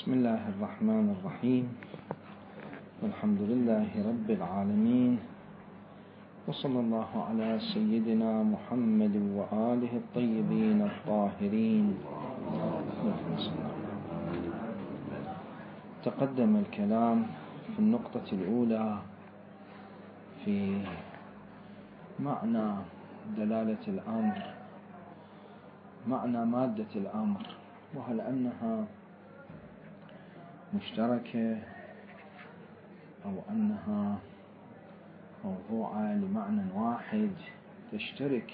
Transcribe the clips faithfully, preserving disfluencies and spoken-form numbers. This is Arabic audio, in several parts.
بسم الله الرحمن الرحيم، والحمد لله رب العالمين، وصلى الله على سيدنا محمد وآله الطيبين الطاهرين. تقدم الكلام في النقطة الأولى في معنى دلالة الأمر، معنى مادة الأمر، وهل أنها مشتركة أو أنها موضوعة لمعنى واحد تشترك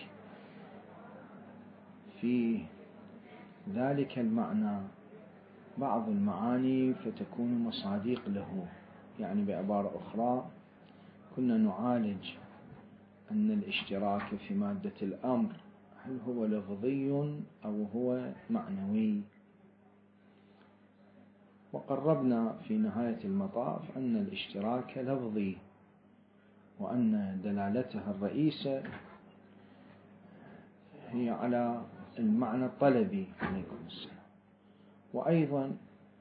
في ذلك المعنى بعض المعاني فتكون مصاديق له. يعني بعبارة أخرى، كنا نعالج أن الاشتراك في مادة الأمر هل هو لفظي أو هو معنوي، وقربنا في نهاية المطاف أن الاشتراك لفظي، وأن دلالتها الرئيسة هي على المعنى الطلبي عليكم السلام، وأيضا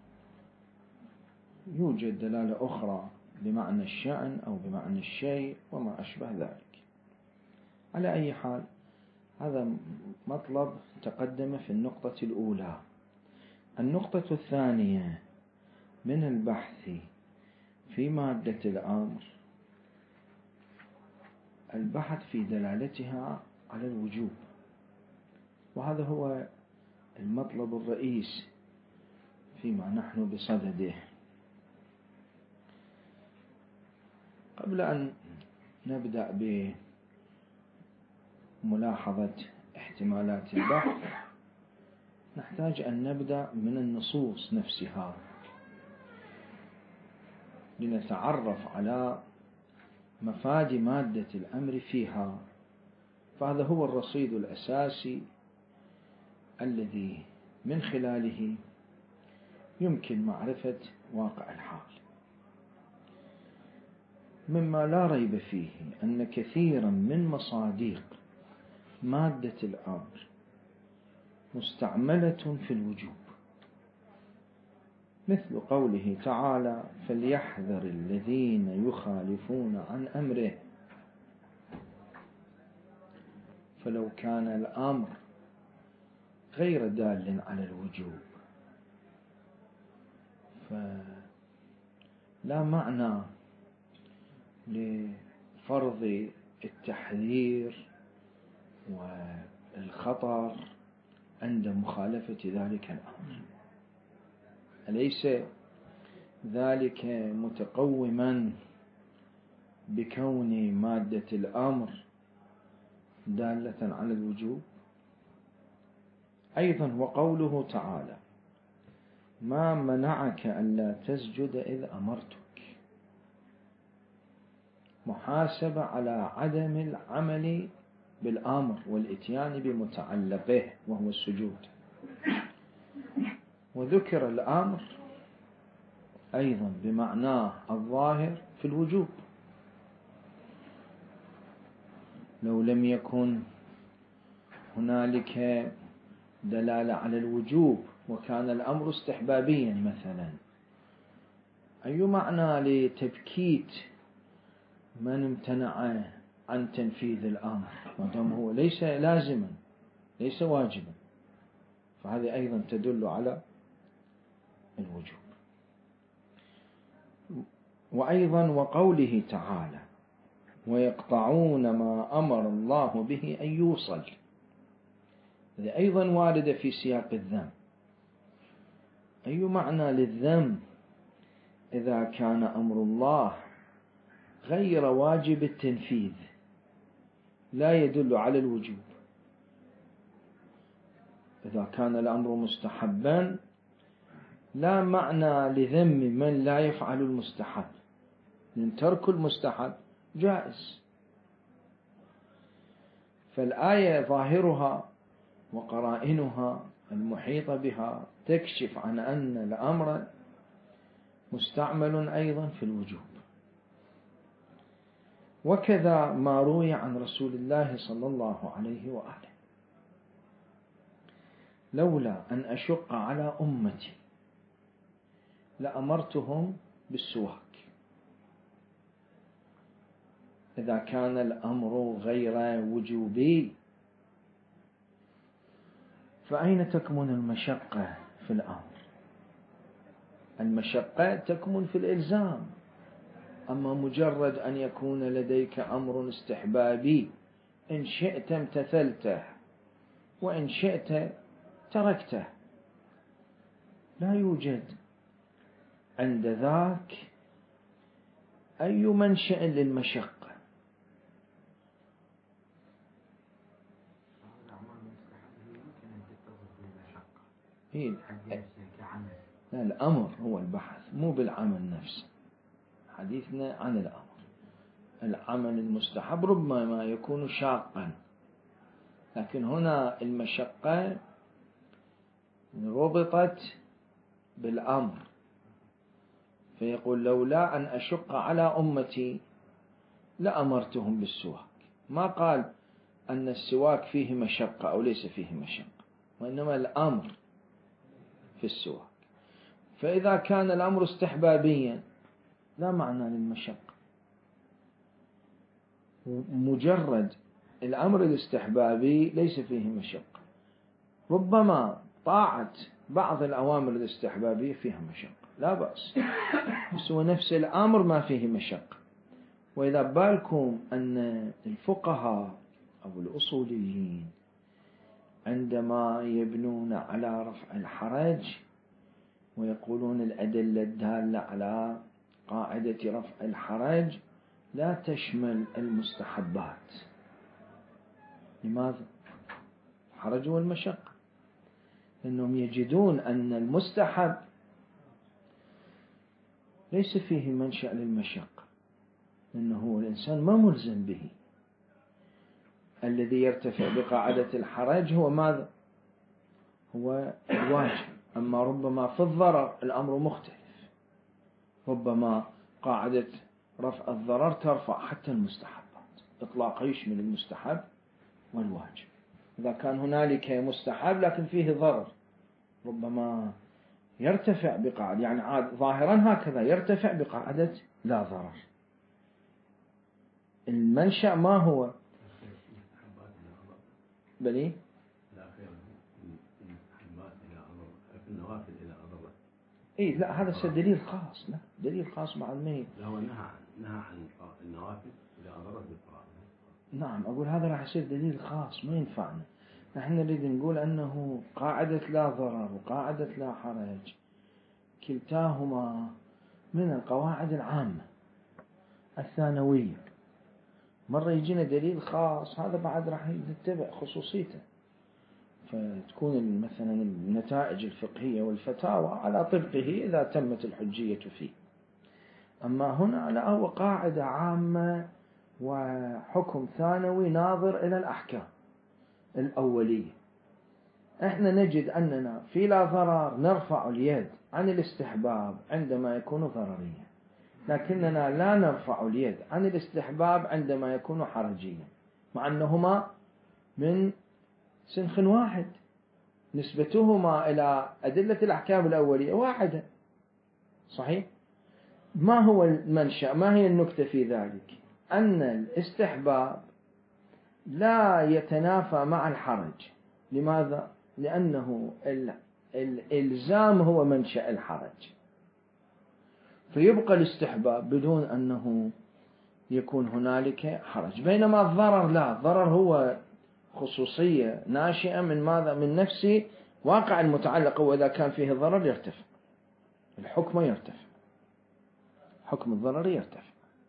يوجد دلالة أخرى بمعنى الشأن أو بمعنى الشيء وما أشبه ذلك. على أي حال، هذا مطلب تقدم في النقطة الأولى. النقطة الثانية من البحث في مادة الأمر البحث في دلالتها على الوجوب، وهذا هو المطلب الرئيس فيما نحن بصدده. قبل أن نبدأ بملاحظة احتمالات البحث نحتاج أن نبدأ من النصوص نفسها لنتعرف على مفاد مادة الأمر فيها، فهذا هو الرصيد الأساسي الذي من خلاله يمكن معرفة واقع الحال. مما لا ريب فيه أن كثيرا من مصاديق مادة الأمر مستعملة في الوجوب، مثل قوله تعالى: فليحذر الذين يخالفون عن أمره. فلو كان الأمر غير دال على الوجوب فلا معنى لفرض التحذير والخطر عند مخالفة ذلك الأمر. أليس ذلك متقوما بكون مادة الأمر دالة على الوجوب؟ أيضا وقوله تعالى: ما منعك ألا تسجد إذ أمرتك، محاسبة على عدم العمل بالأمر والإتيان بمتعلقه وهو السجود. وذكر الأمر أيضا بمعناه الظاهر في الوجوب. لو لم يكن هنالك دلالة على الوجوب وكان الأمر استحبابيا مثلا، أي معنى لتبكيت من امتنع عن تنفيذ الأمر مادام هو ليس لازما ليس واجبا؟ فهذه أيضا تدل على الوجوب. وأيضا وقوله تعالى: ويقطعون ما أمر الله به أن يوصل، هذه أيضا واردة في سياق الذم. أي معنى للذم إذا كان أمر الله غير واجب التنفيذ لا يدل على الوجوب؟ إذا كان الأمر مستحبا لا معنى لذم من لا يفعل المستحب، من ترك المستحب جائز. فالآية ظاهرها وقرائنها المحيطة بها تكشف عن أن الأمر مستعمل أيضا في الوجوب. وكذا ما روي عن رسول الله صلى الله عليه وآله: لولا أن أشق على أمتي لأمرتهم بالسواك. إذا كان الأمر غير وجوبي فأين تكمن المشقة في الأمر؟ المشقة تكمن في الإلزام. أما مجرد أن يكون لديك أمر استحبابي إن شئت امتثلته وإن شئت تركته، لا يوجد عند ذاك أي منشأ للمشقة. إيه؟ لا، الأمر هو البحث مو بالعمل نفسه. حديثنا عن الأمر. العمل المستحب ربما يكون شاقا، لكن هنا المشقة ربطت بالأمر، فيقول لولا أن أشق على أمتي لأمرتهم بالسواك. ما قال أن السواك فيه مشقة أو ليس فيه مشقة، وإنما الأمر في السواك. فإذا كان الأمر استحبابيا لا معنى للمشقة. مجرد الأمر الاستحبابي ليس فيه مشقة. ربما طاعة بعض الأوامر الاستحبابية فيها مشقة، لا بأس، بس هو نفس الأمر ما فيه مشقة. وإذا بالكم أن الفقهاء أو الأصوليين عندما يبنون على رفع الحرج ويقولون الأدلة الدالة على قاعدة رفع الحرج لا تشمل المستحبات. لماذا؟ الحرج والمشقة، لأنهم يجدون أن المستحب ليس فيه منشأ للمشقة، لأنه الإنسان ما ملزم به. الذي يرتفع بقاعدة الحرج هو ماذا؟ هو الواجب. أما ربما في الضرر الأمر مختلف، ربما قاعدة رفع الضرر ترفع حتى المستحبات، إطلاق يشمل المستحب والواجب. إذا كان هنالك مستحب لكن فيه ضرر ربما يرتفع بقاعدة، يعني عاد ظاهرا هكذا يرتفع بقاعدة لا ضرر. المنشأ ما هو؟ بلي إيه لا، هذا دليل خاص، لا دليل خاص مع الميت. هو نهى نهى عن النوافل إذا أضرت بالفرائض. نعم، أقول هذا راح يصير دليل خاص ما ينفعنا. نحن نريد نقول أنه قاعدة لا ضرر وقاعدة لا حرج كلتاهما من القواعد العامة الثانوية. مرة يجينا دليل خاص هذا بعد راح يتبع خصوصيته، فتكون مثلا النتائج الفقهية والفتاوى على طبقه إذا تمت الحجية فيه. أما هنا لا، هو قاعدة عامة وحكم ثانوي ناظر إلى الأحكام الأولية. احنا نجد أننا في لا ضرر نرفع اليد عن الاستحباب عندما يكون ضرريا، لكننا لا نرفع اليد عن الاستحباب عندما يكون حرجيا، مع أنهما من سنخ واحد، نسبتهما إلى أدلة الأحكام الأولية واحدة. صحيح؟ ما هو المنشأ؟ ما هي النكتة في ذلك؟ أن الاستحباب لا يتنافى مع الحرج. لماذا؟ لأنه الإلزام هو منشأ الحرج، فيبقى الاستحباب بدون أنه يكون هنالك حرج. بينما الضرر لا، الضرر هو خصوصية ناشئة من ماذا؟ من نفس واقع المتعلق، وإذا كان فيه ضرر يرتفع الحكم، يرتفع حكم الضرر يرتفع.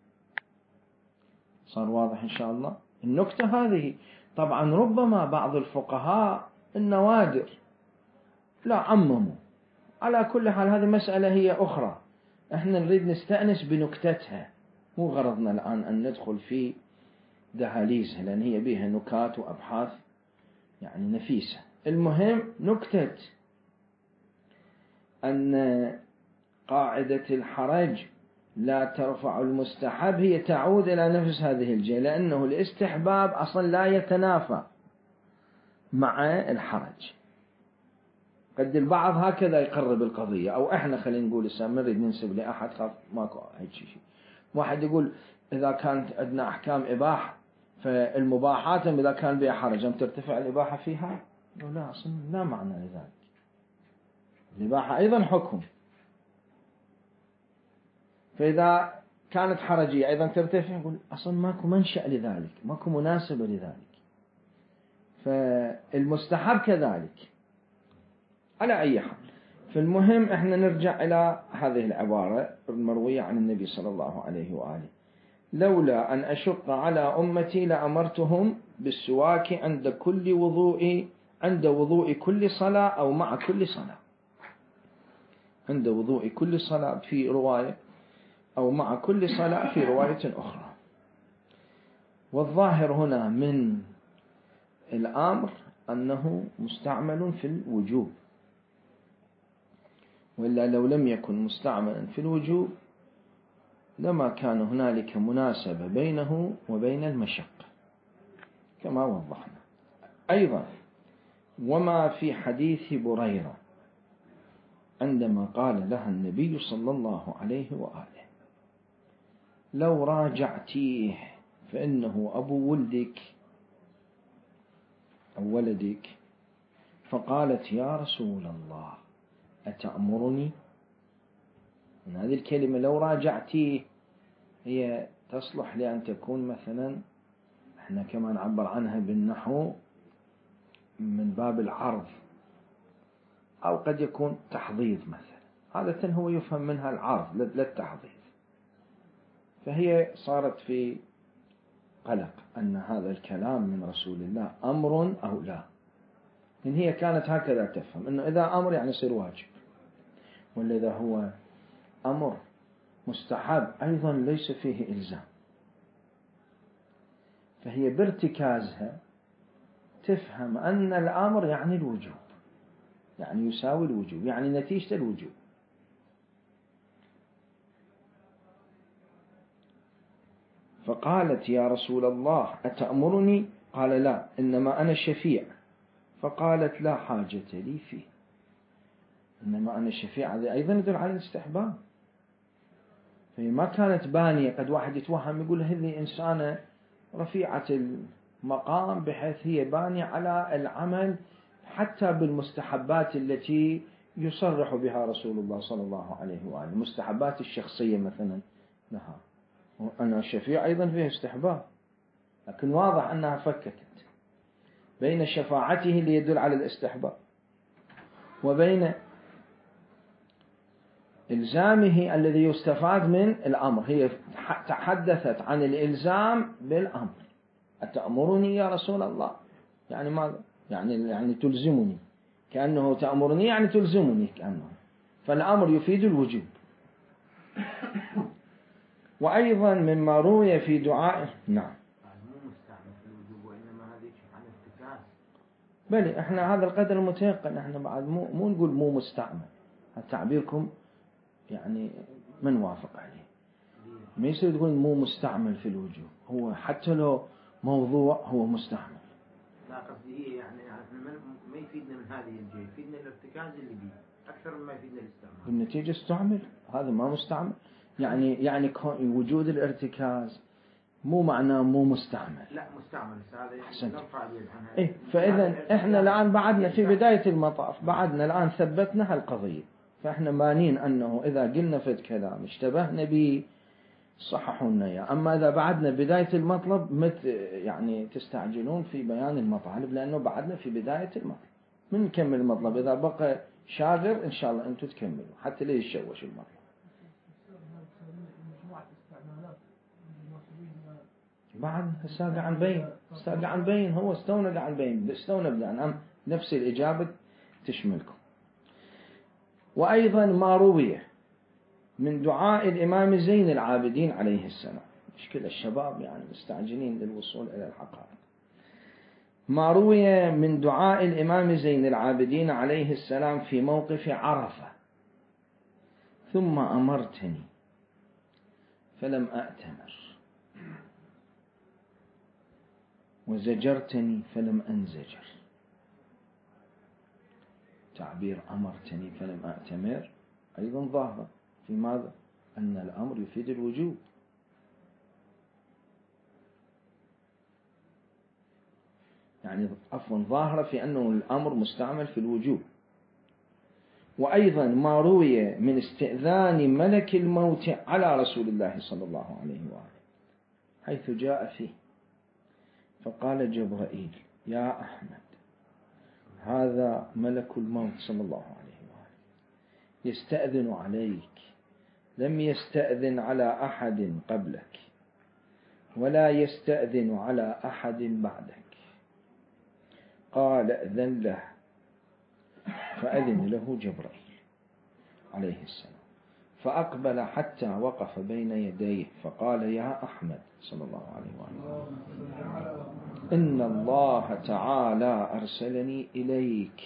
صار واضح إن شاء الله النكتة هذه. طبعا ربما بعض الفقهاء النوادر لا عمموا. على كل حال هذه مسألة هي أخرى، احنا نريد نستأنس بنكتتها، مو غرضنا الآن أن ندخل في دهاليزها، لأن هي بها نكات وأبحاث يعني نفيسة. المهم نكتة أن قاعدة الحرج لا ترفع المستحب هي تعود إلى نفس هذه الجهة، لأنه الاستحباب أصلا لا يتنافى مع الحرج. قد البعض هكذا يقرب القضية، أو إحنا خلينا نقول إسا نريد ننسب لأحد خاف ماكو هيك شيء. واحد يقول إذا كانت عندنا أحكام إباحة فالمباحات إذا كان بها حرج أم ترتفع الإباحة فيها؟ لا، أصلا لا معنى لذلك. الإباحة أيضا حكم، فإذا كانت حرجية أيضا ترتفع، يقول أصلا ماكو منشأ لذلك، ماكو مناسبة لذلك. فالمستحب كذلك. على أي حال، فالمهم إحنا نرجع إلى هذه العبارة المروية عن النبي صلى الله عليه وآله: لولا أن أشق على أمتي لأمرتهم بالسواك عند كل وضوء عند وضوء كل صلاة أو مع كل صلاة. عند وضوء كل صلاة في رواية، أو مع كل صلاة في رواية أخرى. والظاهر هنا من الأمر أنه مستعمل في الوجوب، وإلا لو لم يكن مستعملا في الوجوب لما كان هنالك مناسبة بينه وبين المشقة كما وضحنا. أيضا وما في حديث بريرة عندما قال لها النبي صلى الله عليه وآله: لو راجعتيه فإنه أبو ولدك أو ولدك، فقالت: يا رسول الله أتأمرني؟ من هذه الكلمة لو راجعتيه هي تصلح لأن تكون مثلا احنا كما نعبر عنها بالنحو من باب العرض، أو قد يكون تحضيض مثلا. عادة هو يفهم منها العرض للتحضيض، فهي صارت في قلق أن هذا الكلام من رسول الله أمر أو لا. إن هي كانت هكذا تفهم أنه إذا أمر يعني يصير واجب، ولا إذا هو أمر مستحب أيضا ليس فيه إلزام. فهي بارتكازها تفهم أن الأمر يعني الوجوب، يعني يساوي الوجوب، يعني نتيجة الوجوب. فقالت: يا رسول الله أتأمرني؟ قال: لا، إنما أنا شفيع. فقالت: لا حاجة لي فيه. إنما أنا شفيع هذا أيضا يدل على الاستحباب. فهي ما كانت بانية. قد واحد يتوهم يقول هذه إنسانة رفيعة المقام بحيث هي بانية على العمل حتى بالمستحبات التي يصرح بها رسول الله صلى الله عليه وآله، المستحبات الشخصية مثلا لها. أنا الشفيع أيضا فيه استحباب، لكن واضح أنها فككت بين شفاعته اللي يدل على الاستحباب وبين إلزامه الذي يستفاد من الأمر. هي تحدثت عن الإلزام بالأمر: أتأمرني يا رسول الله؟ يعني ماذا؟ يعني يعني تلزمني، كأنه تأمرني يعني تلزمني كأنه. فالأمر يفيد الوجوب. وأيضا مما روي في دعاء نعم مو مستعمل في الوجوب، وإنما هذه عن افتكاس. بل احنا هذا القدر المتيقن، احنا بعد مو مو نقول مو مستعمل. تعبيركم يعني من وافق عليه. ما يصير تقول مو مستعمل في الوجوب، هو حتى لو موضوع هو مستعمل. لا قصدي هي يعني ما يفيدنا من هذه الجهة، يفيدنا الارتكاز اللي بيه أكثر مما يفيدنا الاستعمال. بالنتيجة استعمل، هذا ما مستعمل. يعني يعني وجود الارتكاز مو معناه مو مستعمل. لا مستعمل، هذا أحسنت. نرفع اليد عنها. إيه، فإذا إحنا الآن بعدنا في بداية المطاف، بعدنا الآن ثبتنا هالقضية. فإحنا مانين أنه إذا قلنا فد كلام اشتبهنا به صححوا لنا إياه. أما إذا بعدنا بداية المطلب مت يعني تستعجلون في بيان المطالب، لأنه بعدنا في بداية المطلب. من نكمل المطلب، إذا بقى شاغر إن شاء الله أنتم تكملوا حتى لا يتشوش المطلب. بعد استوى عن بين استوى عن بين هو استوى عن بين استوى بدأ نفس الإجابة تشملكم. وأيضا ما روي من دعاء الإمام زين العابدين عليه السلام. مشكلة الشباب يعني مستعجلين للوصول إلى الحقائق. ما روي من دعاء الإمام زين العابدين عليه السلام في موقف عرفة: ثم أمرتني فلم أأتمر، وزجرتني فلم أنزجر، تعبير أمرتني فلم أأتمر أيضا ظاهرة في ماذا؟ أن الأمر يفيد الوجوب. يعني عفوا ظاهرة في أنه الأمر مستعمل في الوجوب. وأيضا ما روي من استئذان ملك الموت على رسول الله صلى الله عليه وآله حيث جاء فيه فقال جبرائيل: يا أحمد، هذا ملك الموت صلى الله عليه وآله يستأذن عليك، لم يستأذن على أحد قبلك ولا يستأذن على أحد بعدك. قال: أذن له. فأذن له جبرائيل عليه السلام، فأقبل حتى وقف بين يديه فقال: يا أحمد صلى الله عليه وآله، إن الله تعالى أرسلني إليك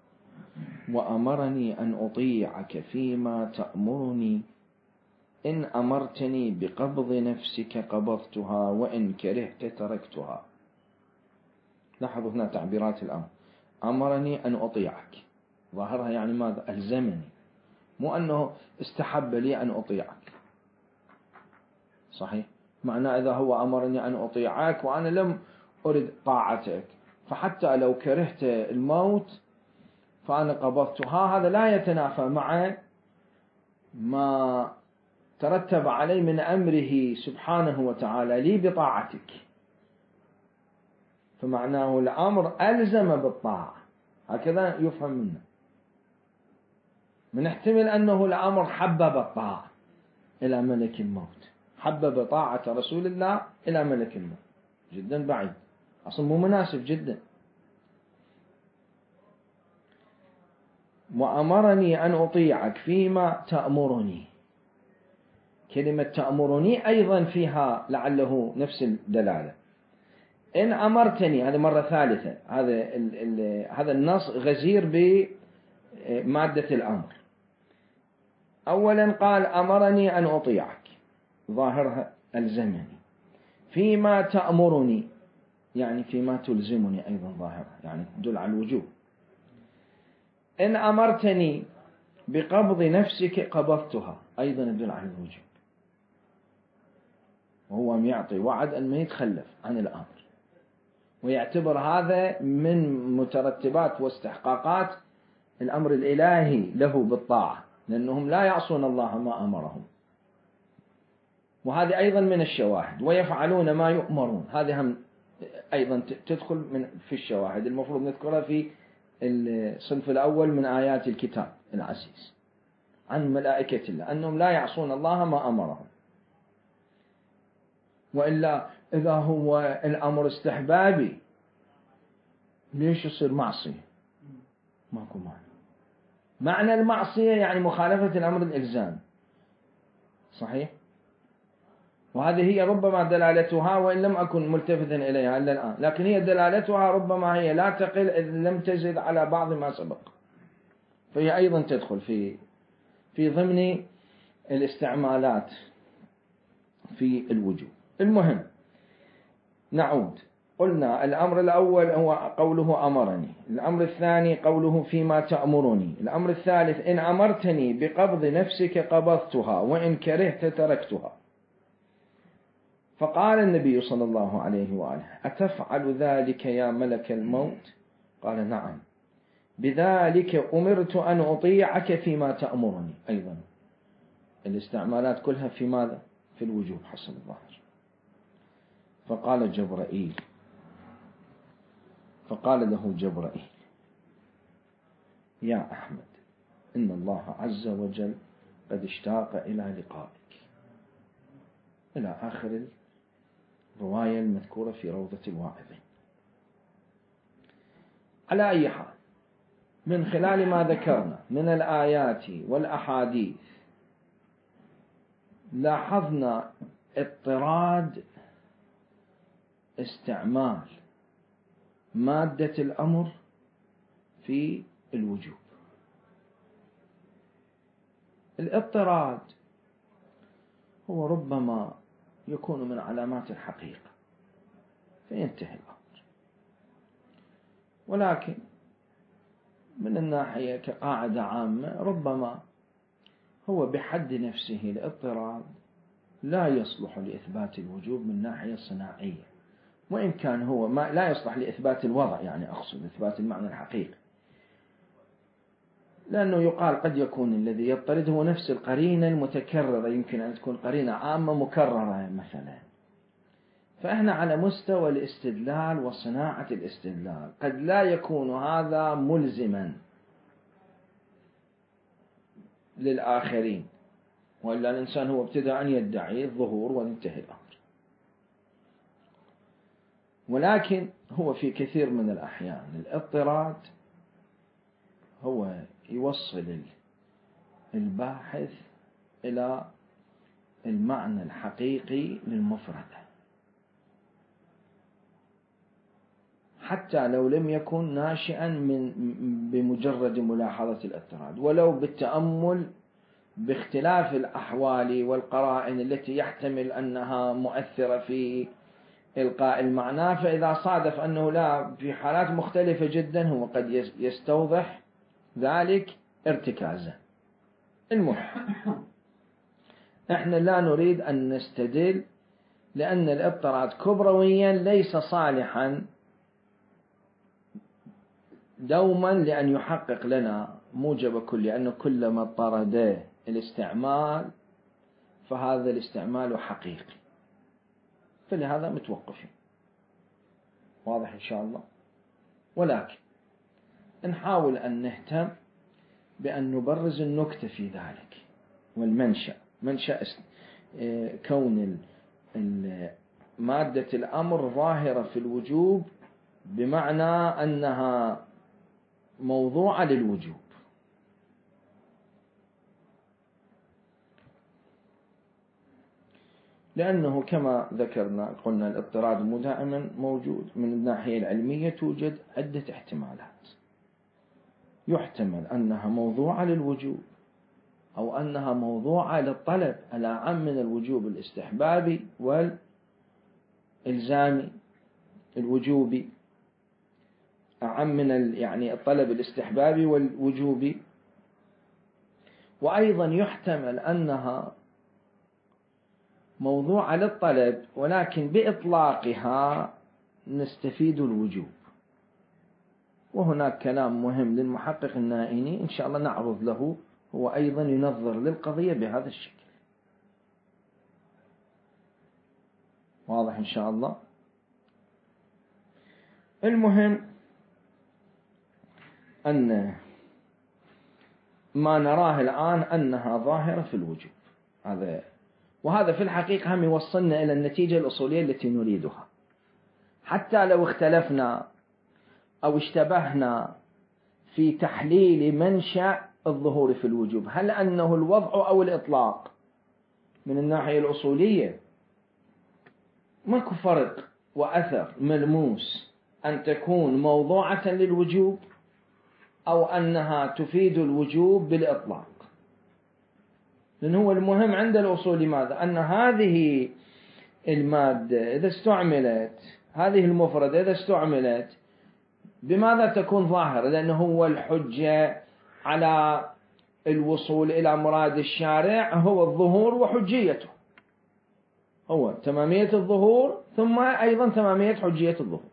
وأمرني أن أطيعك فيما تأمرني. إن أمرتني بقبض نفسك قبضتها وإن كرهت تركتها. لاحظوا هنا تعبيرات الأمر: أمرني أن أطيعك، ظاهرها يعني ماذا؟ ألزمني، مو أنه استحب لي أن أطيعك. صحيح؟ معنى إذا هو أمرني أن أطيعك وأنا لم أرد طاعتك، فحتى لو كرهت الموت فأنا قبضتها، هذا لا يتنافى مع ما ترتب عليه من أمره سبحانه وتعالى لي بطاعتك. فمعناه الأمر ألزم بالطاعة، هكذا يفهم منه. من احتمل أنه الأمر حبب الطاعة إلى ملك الموت، حبب طاعة رسول الله إلى ملك الموت، جدا بعيد، أصلا مو مناسب جدا. وأمرني أن أطيعك فيما تأمرني. كلمة تأمرني أيضا فيها لعله نفس الدلالة. إن أمرتني، هذا مرة ثالثة، هذا هذا النص غزير بمادة الأمر. أولا قال: أمرني أن أطيعك، ظاهرها ألزمني. فيما تأمرني يعني فيما تلزمني، أيضا ظاهرها يعني تدل على الوجوب. إن أمرتني بقبض نفسك قبضتها، أيضا يدل على الوجوب، وهو يعطي وعد أن ما يتخلف عن الأمر، ويعتبر هذا من مترتبات واستحقاقات الأمر الإلهي له بالطاعة، لأنهم لا يعصون الله ما أمرهم. وهذه أيضا من الشواهد. ويفعلون ما يؤمرون، هذه هم أيضا تدخل من في الشواهد المفروض نذكرها في الصنف الأول من آيات الكتاب العزيز عن ملائكة الله، أنهم لا يعصون الله ما أمرهم. وإلا إذا هو الأمر استحبابي ليش يصير معصية؟ ماكو معنى. معنى المعصية يعني مخالفة الأمر الإلزام، صحيح؟ وهذه هي ربما دلالتها، وإن لم أكن ملتفتا إليها إلا الآن، لكن هي دلالتها ربما هي لا تقل إذ لم تزد على بعض ما سبق، فهي أيضا تدخل في في ضمن الاستعمالات في الوجوب. المهم نعود، قلنا الأمر الأول هو قوله أمرني، الأمر الثاني قوله فيما تأمرني، الأمر الثالث إن أمرتني بقبض نفسك قبضتها وإن كرهت تركتها. فقال النبي صلى الله عليه وآله: أتفعل ذلك يا ملك الموت؟ قال: نعم، بذلك أمرت أن أطيعك فيما تأمرني. أيضا الاستعمالات كلها في ماذا؟ في الوجوب حسب الظاهر. فقال جبرائيل فقال له جبرائيل: يا أحمد، إن الله عز وجل قد اشتاق إلى لقائك، إلى آخر الرواية المذكورة في روضة الواعظين. على أي حال، من خلال ما ذكرنا من الآيات والأحاديث لاحظنا اضطراد استعمال مادة الأمر في الوجوب. الاضطراد هو ربما يكون من علامات الحقيقة فينتهي الأمر، ولكن من الناحية كقاعدة عامة ربما هو بحد نفسه الاضطراد لا يصلح لإثبات الوجوب من ناحية صناعية، وإن كان هو ما لا يصلح لإثبات الوضع، يعني أقصد إثبات المعنى الحقيقي، لأنه يقال قد يكون الذي يضطرد هو نفس القرينة المتكررة، يمكن أن تكون قرينة عامة مكررة مثلا. فإحنا على مستوى الاستدلال وصناعة الاستدلال قد لا يكون هذا ملزما للآخرين، وإلا الإنسان هو ابتدأ أن يدعي الظهور وانتهي الأمر. ولكن هو في كثير من الأحيان الاضطراد هو يوصل الباحث إلى المعنى الحقيقي للمفردة، حتى لو لم يكن ناشئا من بمجرد ملاحظة الاضطراد، ولو بالتأمل باختلاف الأحوال والقرائن التي يحتمل أنها مؤثرة في إلقاء المعنى. فإذا صادف أنه لا، في حالات مختلفة جدا هو قد يستوضح ذلك ارتكازا. المهم احنا لا نريد أن نستدل، لأن الاضطراد كبرويا ليس صالحا دوما لأن يحقق لنا موجب كل، لأنه كلما اضطرد الاستعمال فهذا الاستعمال حقيقي، فلهذا متوقفين. واضح إن شاء الله. ولكن نحاول أن نهتم بأن نبرز النكتة في ذلك والمنشأ، منشأ كون مادة الأمر ظاهرة في الوجوب بمعنى أنها موضوعة للوجوب. لأنه كما ذكرنا قلنا الاضطراد مو دائما موجود. من الناحية العلمية توجد عدة احتمالات، يحتمل أنها موضوعة للوجوب، أو أنها موضوعة للطلب الأعم من الوجوب الاستحبابي والإلزامي. الوجوبي أعم من يعني الطلب الاستحبابي والوجوبي. وأيضا يحتمل أنها موضوعة للطلب ولكن بإطلاقها نستفيد الوجوب. وهناك كلام مهم للمحقق النائيني إن شاء الله نعرض له، هو أيضا ينظر للقضية بهذا الشكل. واضح إن شاء الله. المهم أن ما نراه الآن أنها ظاهرة في الوجوب، هذا وهذا في الحقيقة هم يوصلنا إلى النتيجة الأصولية التي نريدها. حتى لو اختلفنا أو اشتبهنا في تحليل منشأ الظهور في الوجوب، هل أنه الوضع أو الإطلاق، من الناحية الأصولية ماكو فرق وأثر ملموس أن تكون موضوعة للوجوب أو أنها تفيد الوجوب بالإطلاق. لأن هو المهم عند الأصول ماذا؟ أن هذه المادة إذا استعملت، هذه المفردة إذا استعملت بماذا تكون ظاهرة؟ لأنه هو الحجة على الوصول إلى مراد الشارع هو الظهور وحجيته، هو تمامية الظهور ثم أيضا تمامية حجية الظهور،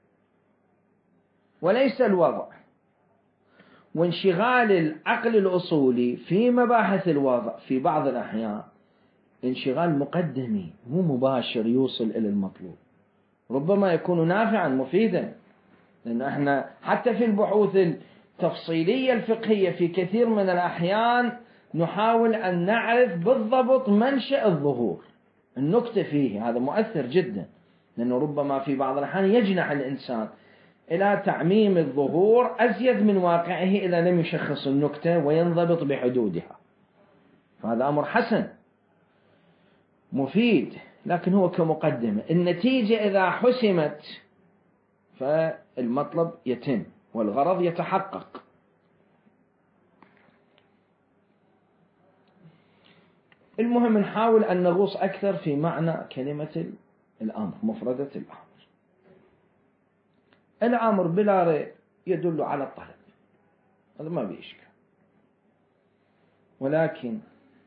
وليس الوضع. وانشغال العقل الأصولي في مباحث الوضع في بعض الأحيان انشغال مقدمي مو مباشر يوصل إلى المطلوب، ربما يكون نافعا مفيدا. لأن احنا حتى في البحوث التفصيلية الفقهية في كثير من الأحيان نحاول أن نعرف بالضبط منشأ الظهور، النكتة فيه، هذا مؤثر جدا. لأنه ربما في بعض الأحيان يجنح الإنسان إلى تعميم الظهور أزيد من واقعه إذا لم يشخص النكتة وينضبط بحدودها، فهذا أمر حسن مفيد، لكن هو كمقدمة. النتيجة إذا حسمت فالمطلب يتم والغرض يتحقق. المهم نحاول أن نغوص أكثر في معنى كلمة الأمر، مفردة الأمر. الأمر بلا ريب يدل على الطلب، هذا ما بيشكل. ولكن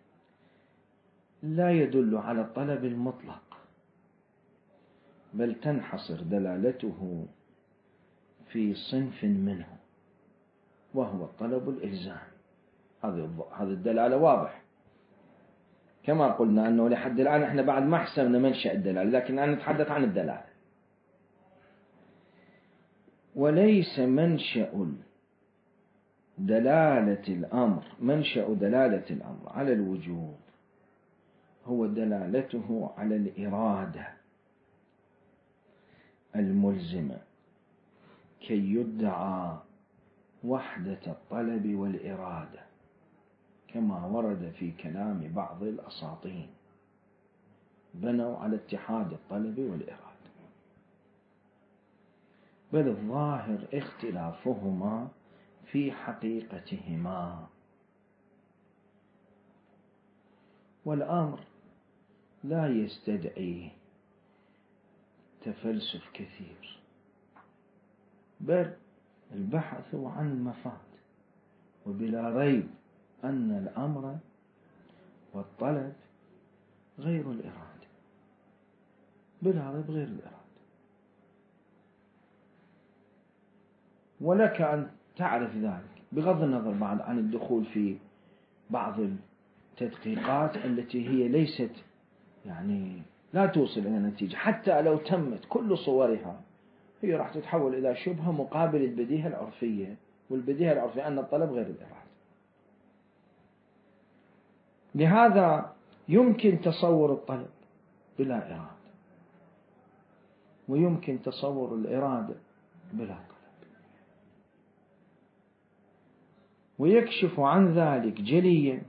لا يدل على الطلب المطلق، بل تنحصر دلالته في صنف منه وهو الطلب الإلزام. هذه الدلالة واضح، كما قلنا أنه لحد الآن احنا بعد ما حسبنا منشأ الدلالة، لكن الآن نتحدث عن الدلالة. وليس منشأ دلالة الأمر منشأ دلالة الأمر على الوجوب هو دلالته على الإرادة الملزمة كي يدعى وحدة الطلب والإرادة، كما ورد في كلام بعض الأساطين بنوا على اتحاد الطلب والإرادة. بل الظاهر اختلافهما في حقيقتهما، والأمر لا يستدعي تفلسف كثير، بل البحث عن المفاد. وبلا ريب أن الأمر والطلب غير الإرادة، بلا ريب غير الإرادة. ولك أن تعرف ذلك بغض النظر بعد عن الدخول في بعض التدقيقات التي هي ليست يعني لا توصل إلى نتيجة. حتى لو تمت كل صورها هي راح تتحول إلى شبهة مقابل البديهة العرفية، والبديهة العرفية أن الطلب غير الإرادة. لهذا يمكن تصور الطلب بلا إرادة، ويمكن تصور الإرادة بلا طلب. ويكشف عن ذلك جليا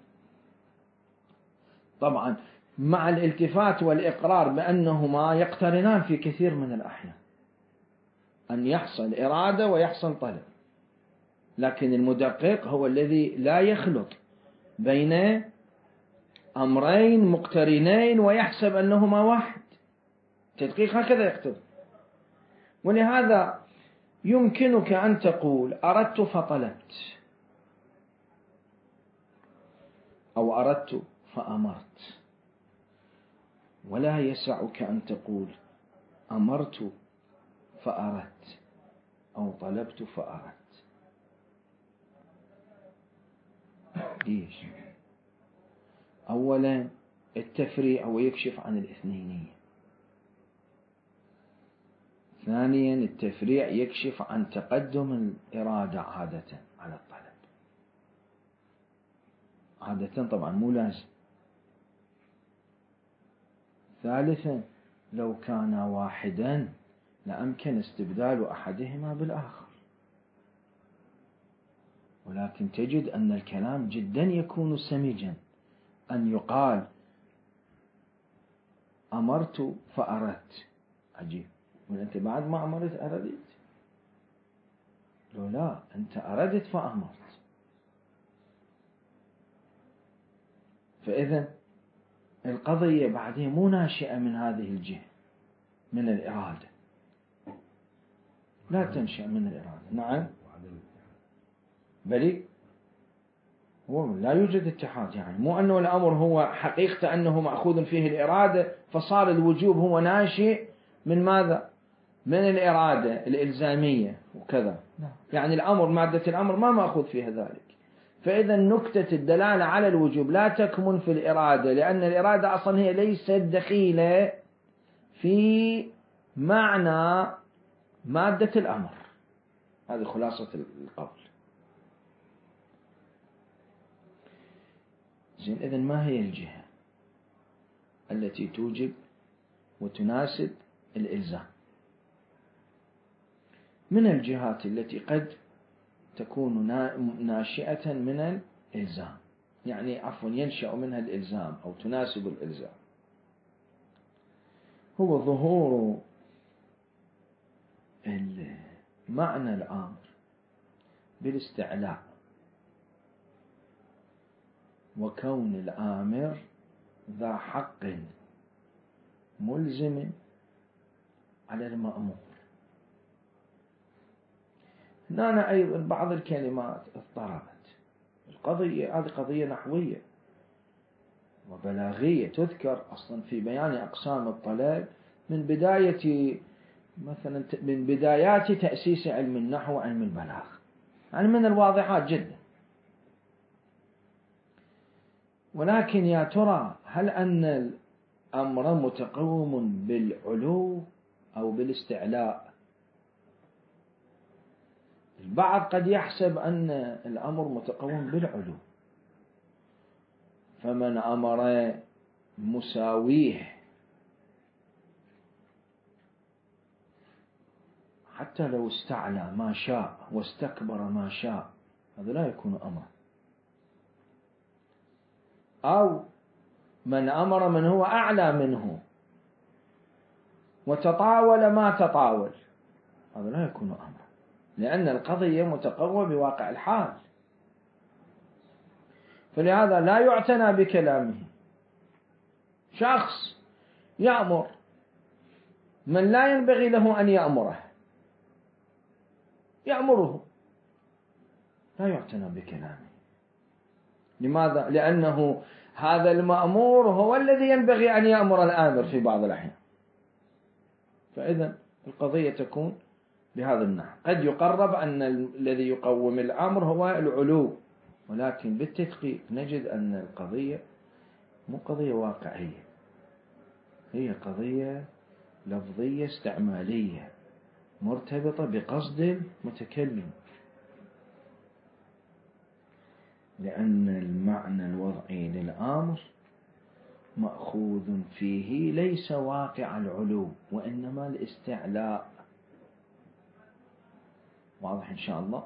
طبعا مع الالتفات والإقرار بأنهما يقترنان في كثير من الأحيان، أن يحصل إرادة ويحصل طلب، لكن المدقق هو الذي لا يخلط بين أمرين مقترنين ويحسب أنهما واحد. تدقيق هكذا يقتضي. ولهذا يمكنك أن تقول أردت فطلبت، أو أردت فأمرت، ولا يسعك أن تقول أمرت فأردت أو طلبت فأردت. ليش؟ أولا التفريع ويكشف عن الاثنينية. ثانيا التفريع يكشف عن تقدم الإرادة عادة على الطلب، عادة طبعا مو لازم. ثالثا لو كان واحدا لأمكن استبدال أحدهما بالآخر، ولكن تجد أن الكلام جدا يكون سمجا، أن يقال أمرت فأردت، عجيب، وأنت بعد ما أمرت أردت؟ لو لا، أنت أردت فأمرت. فإذا القضية بعدين مو ناشئة من هذه الجهة من الإرادة، لا تنشأ من الإرادة. نعم، بل هو لا يوجد اتحاد، يعني مو أنه الأمر هو حقيقة أنه مأخوذ فيه الإرادة فصار الوجوب هو ناشئ من ماذا؟ من الإرادة الإلزامية وكذا. يعني الأمر مادة الأمر ما مأخوذ فيها ذلك. فإذا نكتة الدلالة على الوجوب لا تكمن في الإرادة، لأن الإرادة أصلا هي ليست دخيلة في معنى مادة الأمر. هذه خلاصة القول. زين، إذن ما هي الجهة التي توجب وتناسب الإلزام؟ من الجهات التي قد تكون ناشئة من الإلزام، يعني عفوا ينشأ منها الإلزام أو تناسب الإلزام، هو ظهور معنى الأمر بالاستعلاء، وكون الآمر ذا حق ملزم على المأمور. هنا أيضا بعض الكلمات اضطربت. القضية هذه قضية نحوية وبلاغية تذكر أصلا في بيان أقسام الطلب من بداية مثلا من بدايات تأسيس علم النحو وعلم البلاغ، يعني من الواضحات جدا. ولكن يا ترى هل أن الأمر متقوم بالعلو أو بالاستعلاء؟ البعض قد يحسب أن الأمر متقوم بالعلو، فمن أمر مساويه حتى لو استعلى ما شاء واستكبر ما شاء هذا لا يكون أمر. أو من أمر من هو أعلى منه وتطاول ما تطاول هذا لا يكون أمر، لأن القضية متقوى بواقع الحال. فلهذا لا يعتنى بكلامه. شخص يأمر من لا ينبغي له أن يأمره، يأمره، لا يعتنى بكلامه. لماذا؟ لأنه هذا المأمور هو الذي ينبغي أن يأمر الآمر في بعض الأحيان. فإذا القضية تكون بهذا النحو. قد يقرب أن الذي يقوم الأمر هو العلو، ولكن بالتدقيق نجد أن القضية مو قضية واقعية، هي قضية لفظية استعمالية مرتبطة بقصد المتكلم، لأن المعنى الوضعي للأمر مأخوذ فيه ليس واقع العلو وإنما الاستعلاء. واضح إن شاء الله؟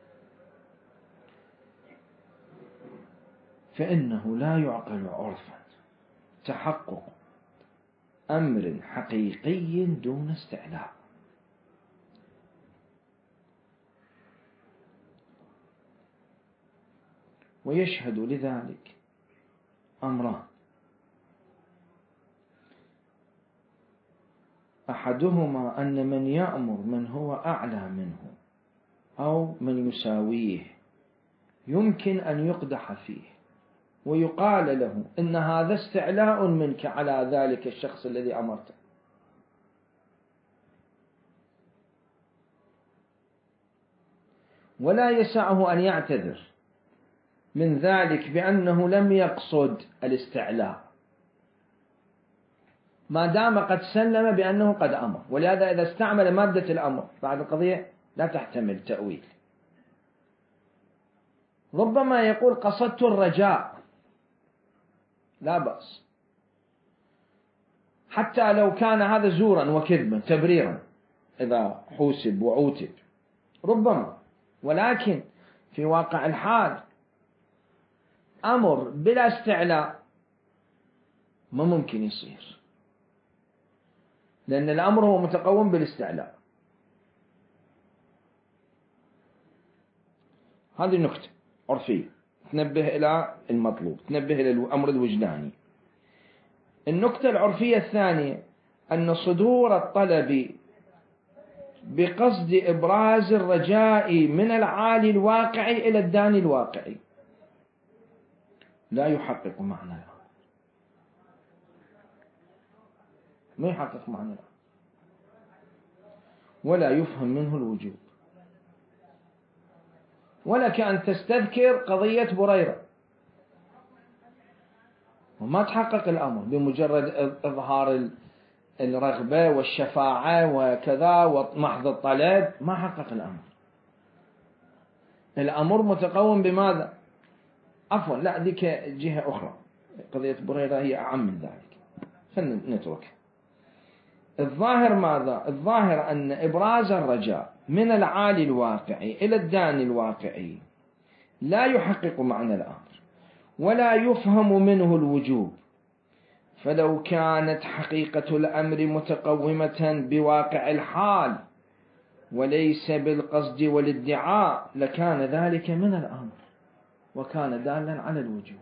فإنه لا يعقل عرفا تحقق أمر حقيقي دون استعلاء. ويشهد لذلك أمران: أحدهما أن من يأمر من هو أعلى منه أو من يساويه يمكن أن يقدح فيه ويقال له إن هذا استعلاء منك على ذلك الشخص الذي أمرته، ولا يسعه أن يعتذر من ذلك بأنه لم يقصد الاستعلاء ما دام قد سلم بأنه قد أمر. ولهذا إذا استعمل مادة الأمر بعد القضية لا تحتمل تأويل. ربما يقول قصدت الرجاء، لا بأس، حتى لو كان هذا زورا وكذبا تبريرا إذا حوسب وعوتب ربما، ولكن في واقع الحال أمر بلا استعلاء ما ممكن يصير، لأن الأمر هو متقوم بالاستعلاء. هذه النكتة عرفية تنبه إلى المطلوب، تنبه إلى الأمر الوجداني. النكتة العرفية الثانية أن صدور الطلب بقصد إبراز الرجاء من العالي الواقعي إلى الداني الواقعي لا يحقق معنى الأمر، ما يحقق معنى الأمر، ولا يفهم منه الوجوب. ولك أن تستذكر قضية بريرة وما تحقق الأمر بمجرد إظهار الرغبة والشفاعة وكذا ومحض الطلب، ما حقق الأمر. الأمر متقوم بماذا؟ عفوا لا، ذيك جهة أخرى، قضية بريرة هي أعم من ذلك، فلنتركها. الظاهر ماذا؟ الظاهر أن إبراز الرجاء من العالي الواقعي إلى الداني الواقعي لا يحقق معنى الأمر ولا يفهم منه الوجوب. فلو كانت حقيقة الأمر متقومة بواقع الحال وليس بالقصد والادعاء لكان ذلك من الأمر وكان دالا على الوجوب،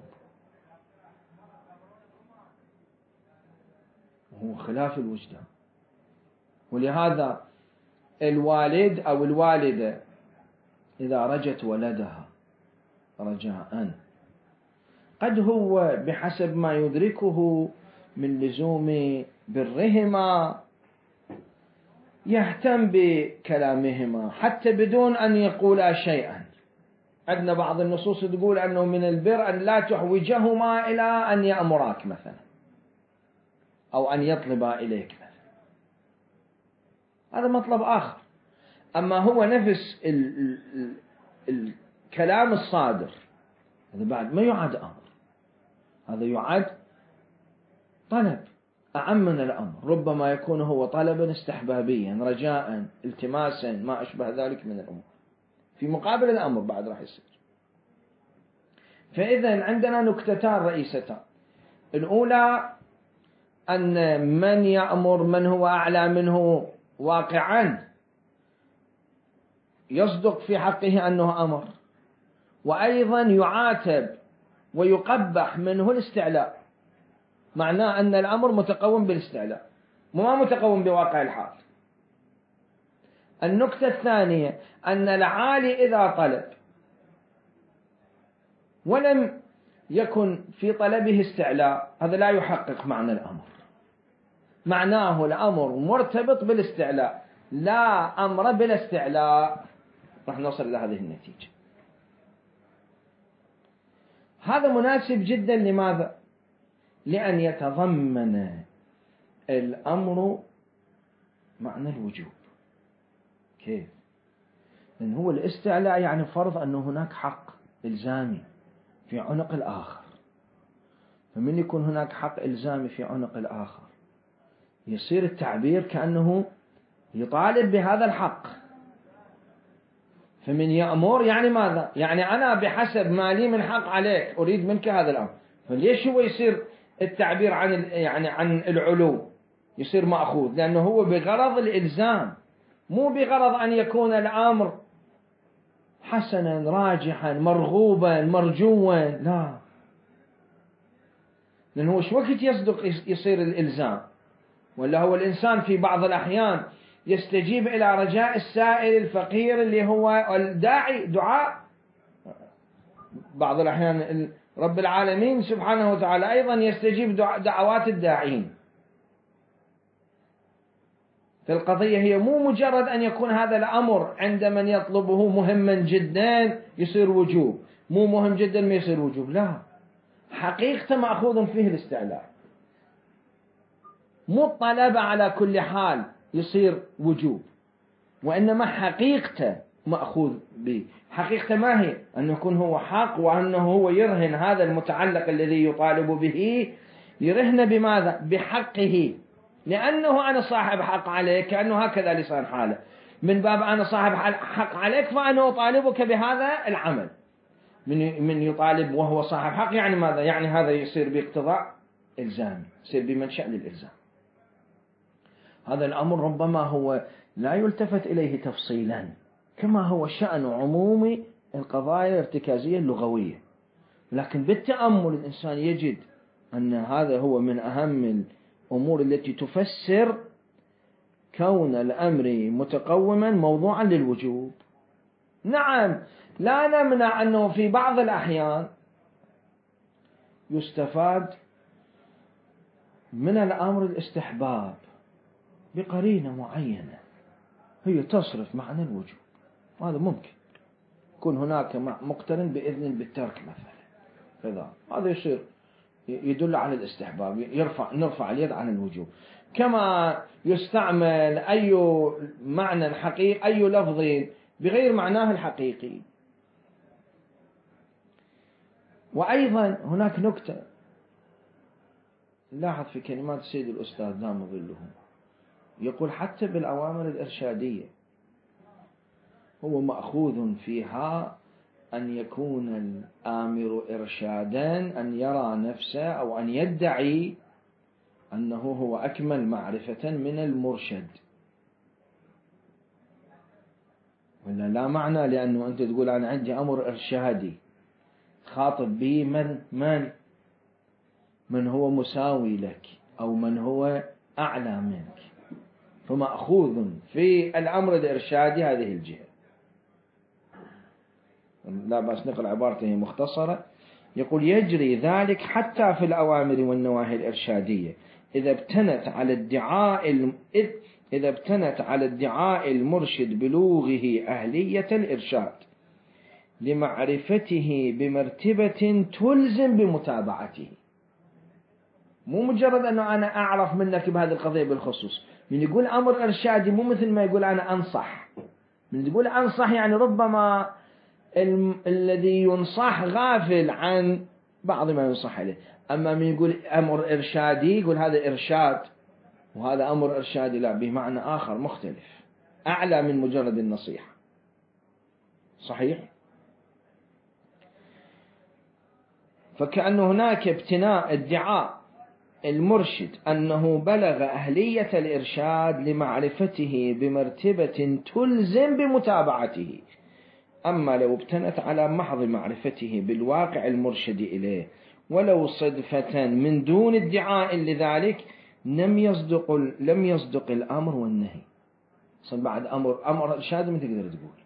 وهو خلاف الوجدان. ولهذا الوالد أو الوالدة إذا رجت ولدها رجاء، قد هو بحسب ما يدركه من لزوم برهما يهتم بكلامهما حتى بدون أن يقولا شيئا. عندنا بعض النصوص تقول أنه من البر أن لا تحوجهما إلى أن يأمراك مثلا أو أن يطلبا إليك مثلا، هذا مطلب آخر. أما هو نفس ال ال ال الكلام الصادر هذا بعد ما يعد أمر، هذا يعد طلب أعم من الأمر، ربما يكون هو طلبا استحبابيا رجاء التماسا ما أشبه ذلك من الأمور في مقابل الأمر بعد راح يصير. فإذا عندنا نكتتان رئيستان، الأولى أن من يأمر من هو أعلى منه واقعا يصدق في حقه أنه أمر، وأيضا يعاتب ويقبح منه الاستعلاء، معناه أن الأمر متقوم بالاستعلاء وما متقوم بواقع الحال. النكتة الثانية أن العالي إذا طلب ولم يكن في طلبه استعلاء هذا لا يحقق معنى الأمر، معناه الأمر مرتبط بالاستعلاء لا أمر بلا استعلاء. راح نوصل إلى هذه النتيجة. هذا مناسب جدا. لماذا؟ لأن يتضمن الأمر معنى الوجوب. كيف؟ لأن هو الاستعلاء يعني فرض أنه هناك حق إلزامي في عنق الآخر، فمن يكون هناك حق إلزامي في عنق الآخر يصير التعبير كأنه يطالب بهذا الحق. فمن يأمر يعني ماذا؟ يعني أنا بحسب ما لي من حق عليك أريد منك هذا الأمر، فليش هو يصير التعبير عن يعني عن العلو يصير مأخوذ؟ لأنه هو بغرض الإلزام مو بغرض أن يكون الأمر حسنا راجحا مرغوبا مرجوا، لا، لأنه هو شو وقت يصدق يصير الإلزام؟ ولا هو الإنسان في بعض الأحيان يستجيب إلى رجاء السائل الفقير اللي هو الداعي دعاء. بعض الأحيان رب العالمين سبحانه وتعالى أيضا يستجيب دعوات الداعين. فالقضية هي مو مجرد أن يكون هذا الأمر عند من يطلبه مهما جدا يصير وجوب، مو مهم جدا ما يصير وجوب، لا، حقيقة مأخوذ فيه الاستعلاء، مو الطلب على كل حال يصير وجوب، وإنما حقيقته مأخوذ به. حقيقته ما هي؟ أن يكون هو حق، وأنه هو يرهن هذا المتعلق الذي يطالب به يرهن بماذا؟ بحقه، لأنه أنا صاحب حق عليك، كأنه هكذا لسان حاله، من باب أنا صاحب حق عليك فأنا أطالبك بهذا العمل. من من يطالب وهو صاحب حق يعني ماذا؟ يعني هذا يصير باقتضاء إلزامي، يصير بمنشأ للإلزام. هذا الأمر ربما هو لا يلتفت إليه تفصيلا كما هو شأن عموم القضايا الارتكازية اللغوية، لكن بالتأمل الإنسان يجد أن هذا هو من أهم الأمور التي تفسر كون الأمر متقوما موضوعا للوجوب. نعم، لا نمنع أنه في بعض الأحيان يستفاد من الأمر الاستحباب بقرينة معينة هي تصرف معنى الوجوب، هذا ممكن يكون هناك مقترن بإذن بالترك مثلا، كذا هذا يصير يدل على الاستحباب، يرفع نرفع اليد عن الوجوب. كما يستعمل أي معنى حقيقي أي لفظ بغير معناه الحقيقي. وأيضا هناك نكتة لاحظ في كلمات السيد الأستاذ دام ظله، يقول حتى بالأوامر الإرشادية هو مأخوذ فيها أن يكون الآمر إرشادا أن يرى نفسه أو أن يدعي أنه هو أكمل معرفة من المرشد، ولا لا معنى؟ لأنه أنت تقول أنا عندي أمر إرشادي خاطب به من من من هو مساوي لك أو من هو أعلى منك، فمأخوذ في الأمر الإرشادي هذه الجهة. لا بأس نقرأ عبارته مختصرة. يقول يجري ذلك حتى في الأوامر والنواهي الإرشادية إذا ابتنت على ادعاء إذا ابتنت على ادعاء المرشد بلوغه أهلية الإرشاد لمعرفته بمرتبة تلزم بمتابعته. مو مجرد أنه أنا أعرف منك بهذه القضية بالخصوص. من يقول أمر إرشادي مو مثل ما يقول أنا أنصح. من يقول أنصح يعني ربما الذي ينصح غافل عن بعض ما ينصح عليه. أما من يقول أمر إرشادي يقول هذا إرشاد وهذا أمر إرشادي لا بمعنى آخر مختلف أعلى من مجرد النصيحة. صحيح؟ فكأن هناك ابتناء ادعاء المرشد أنه بلغ أهلية الإرشاد لمعرفته بمرتبة تلزم بمتابعته. أما لو ابتنت على محض معرفته بالواقع المرشد إليه ولو صدفة من دون ادعاء لذلك لم يصدق لم يصدق الأمر والنهي. صار بعد أمر أمر إرشاد من تقدر تقول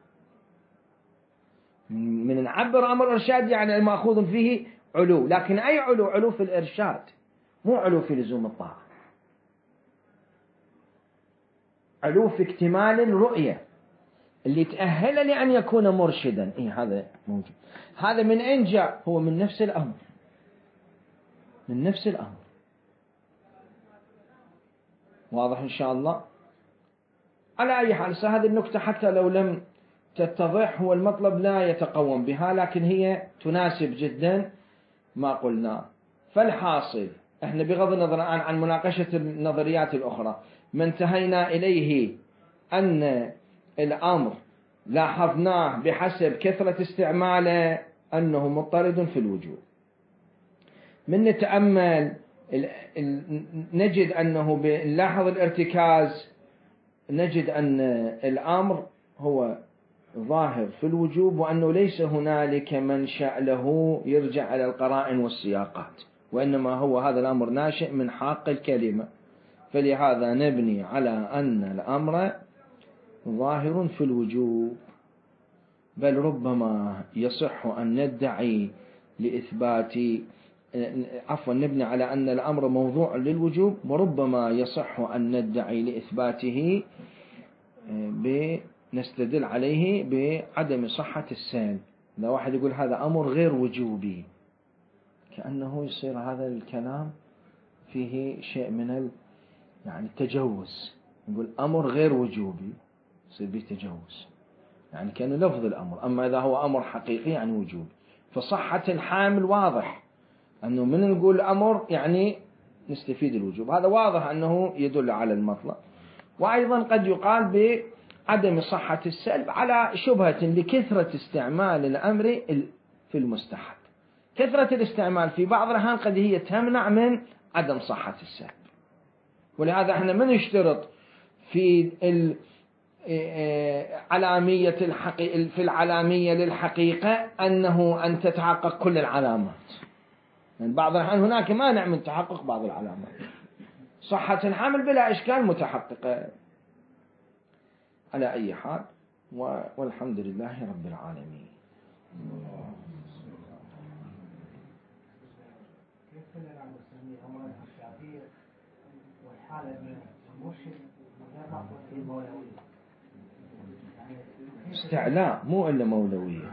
من نعبر أمر إرشاد يعني المأخوذ فيه علو، لكن أي علو؟ علو في الإرشاد مو علو في لزوم الطاعة. علو في اكتمال الرؤية اللي تأهل لأن يكون مرشدا. إيه هذا موجود. هذا من أين جاء؟ هو من نفس الأمر من نفس الأمر. واضح إن شاء الله. على أي حال هذه النكتة حتى لو لم تتضح هو المطلب لا يتقوم بها، لكن هي تناسب جدا ما قلنا. فالحاصل احنا بغض النظر الآن عن مناقشة النظريات الأخرى ما انتهينا إليه أن الأمر لاحظناه بحسب كثرة استعماله أنه مضطرد في الوجوب. من نتأمل نجد أنه بنلاحظ الارتكاز نجد أن الأمر هو ظاهر في الوجوب وأنه ليس هنالك منشأ له يرجع على القرائن والسياقات، وإنما هو هذا الأمر ناشئ من حق الكلمة. فلهذا نبني على أن الأمر ظاهر في الوجوب، بل ربما يصح أن ندعي لإثبات عفوا نبني على أن الأمر موضوع للوجوب، وربما يصح أن ندعي لإثباته بنستدل عليه بعدم صحة السن. إذا واحد يقول هذا أمر غير وجوبي كأنه يصير هذا الكلام فيه شيء من ال يعني التجوز. يقول أمر غير وجوبي يصير به تجوز، يعني كأنه لفظ الأمر. أما إذا هو أمر حقيقي يعني وجوب. فصحة الحامل واضح أنه من نقول أمر يعني نستفيد الوجوب، هذا واضح أنه يدل على المطلب. وأيضا قد يقال بعدم صحة السلب على شبهة لكثرة استعمال الأمر في المستحب. كثرة الاستعمال في بعض الأحيان قد هي تمنع من عدم صحة السلب. ولهذا احنا ما نشترط في العلامية الحقيقة في العلامية للحقيقة أنه أن تتحقق كل العلامات. يعني بعض الأحيان هناك مانع من تحقق بعض العلامات. صحة الحمل بلا إشكال متحققة. على أي حال والحمد لله رب العالمين. كيف نلعب نسميه أمر الشافعية والحالة من المرشد من غير لحظة المولوية؟ استعلاء مو إلا مولوية.